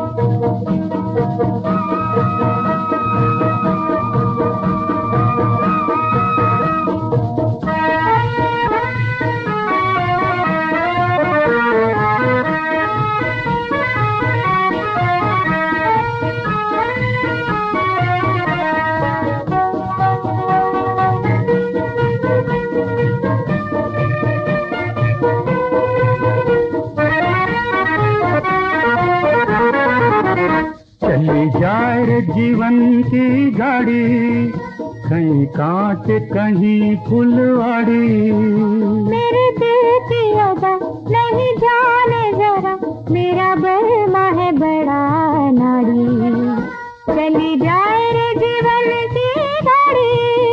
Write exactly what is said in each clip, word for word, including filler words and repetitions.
चली जाए रे जीवन की गाड़ी, कहीं कांट कहीं फुलवाड़ी। मेरे दिल की अदा नहीं जाने जरा, मेरा बरमा है बड़ा नाड़ी। चली जाए रे जीवन की गाड़ी।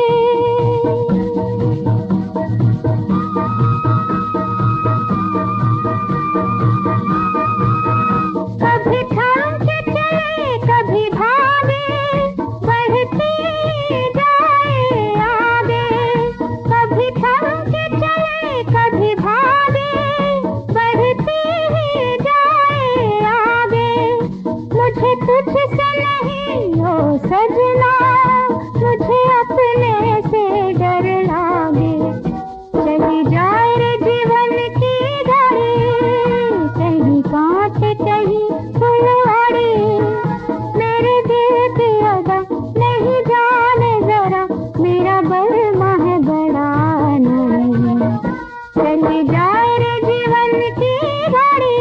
कभी थाम के चले कभी भागे, बढ़ती जाए आगे। कभी थाम के चले कभी भागे, बढ़ती ही जाए आगे। मुझे तुझसे नहीं हो सजना, मुझे अपने से डर लागे। चली जाए रे जीवन की गाड़ी, कहीं कांट कहीं फुलवाड़ी। मेरे दिल की अदा नहीं जाने जरा, मेरा बरमा है बड़ा नाड़ी। चली जाए रे जीवन की गाड़ी।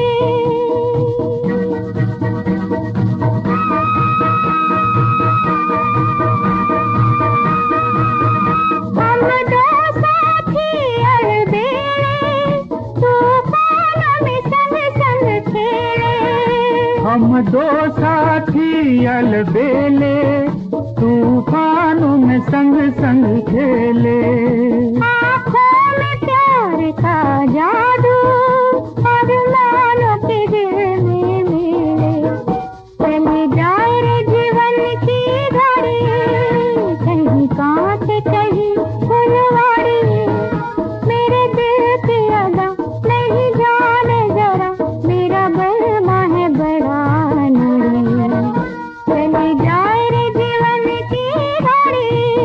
हम दो साथी अलबेले, तूफानों में संग संग खेले। हम दो साथी अलबेले, तूफानों में संग संग खेले। आँखों में प्यार का जादू, अरमानों के दिल में मिले। चली जाए रे जीवन की गाड़ी, कहीं कांट कहीं फुलवाड़ी। मेरे दिल की अदा नहीं जाने जरा, मेरा बरमा है बड़ा नाड़ी। चली जाए रे जीवन की गाड़ी।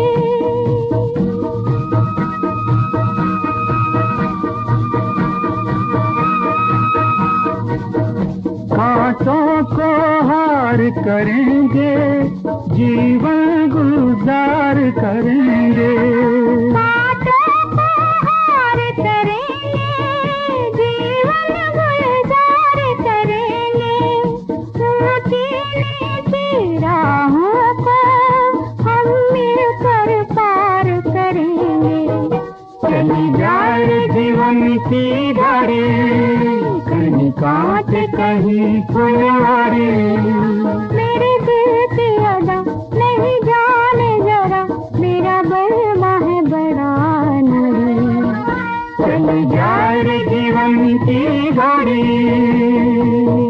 कांटों को हार करेंगे, जीवन गुलजार करेंगे। कांटों को हार करेंगे, जीवन गुलजार करेंगे। ऊंची नीची राहों को हम मिलकर पार करेंगे। चली जाए रे जीवन की गाड़ी, कहीं कांट कहीं फुलवाड़ी। मेरे दिल की अदा नहीं जाने जरा, मेरा बरमा है बड़ा नाड़ी। चली जाए रे जीवन की गाड़ी।